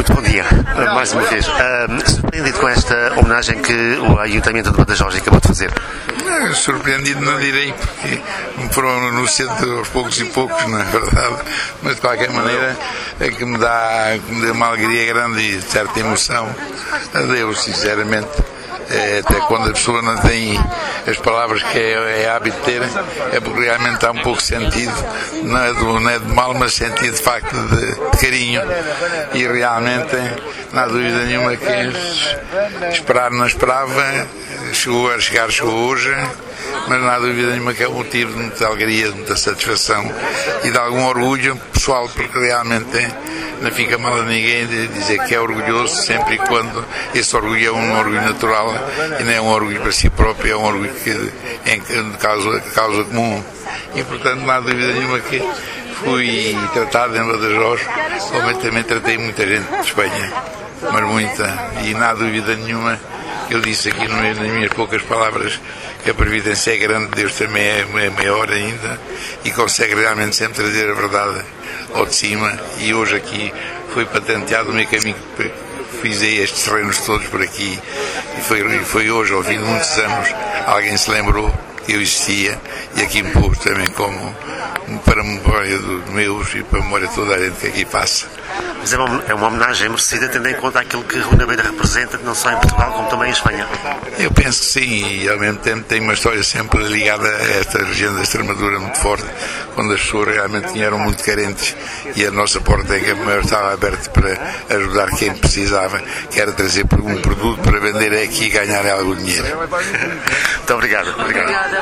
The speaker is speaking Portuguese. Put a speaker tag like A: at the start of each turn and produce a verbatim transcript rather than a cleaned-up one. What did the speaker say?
A: Muito bom dia, mais uma vez. Uh, surpreendido com esta homenagem que o Ayuntamiento de Badajoz acabou de fazer?
B: Não, surpreendido não direi, porque me foram anunciando aos poucos e poucos, na verdade, mas de qualquer maneira é que me dá, me dá uma alegria grande e certa emoção a Deus, sinceramente. É, até quando a pessoa não tem as palavras que é, é hábito ter, é porque realmente há um pouco sentido, não é, do, não é de mal, mas sentido de facto de, de carinho. E realmente, não há dúvida nenhuma que esperar não esperava, chegou a chegar, chegou hoje, mas não há dúvida nenhuma que é um motivo de muita alegria, de muita satisfação e de algum orgulho pessoal, porque realmente não fica mal a ninguém de dizer que é orgulhoso sempre e quando esse orgulho é um orgulho natural e não é um orgulho para si próprio, é um orgulho que é em causa, causa comum. E portanto não há dúvida nenhuma que fui tratado em Badajoz, como também tratei muita gente de Espanha, mas muita, e não há dúvida nenhuma. Eu disse aqui nas minhas poucas palavras que a previdência é grande, Deus também é maior ainda e consegue realmente sempre trazer a verdade ao de cima. E hoje aqui foi patenteado o meu caminho, fiz aí estes terrenos todos por aqui e foi, foi hoje, ao fim de muitos anos, alguém se lembrou que eu existia e aqui me pôs também como para a memória dos meus e para a memória de toda a gente que aqui passa.
A: Mas é uma, é uma homenagem merecida, tendo em conta aquilo que Rui Nabeira representa, não só em Portugal, como também em Espanha.
B: Eu penso que sim, e ao mesmo tempo tem uma história sempre ligada a esta região da Extremadura muito forte, quando as pessoas realmente eram muito carentes e a nossa porta em Campo Maior estava aberta para ajudar quem precisava, que era trazer um produto para vender aqui e ganhar algum dinheiro.
A: Muito obrigado. obrigado.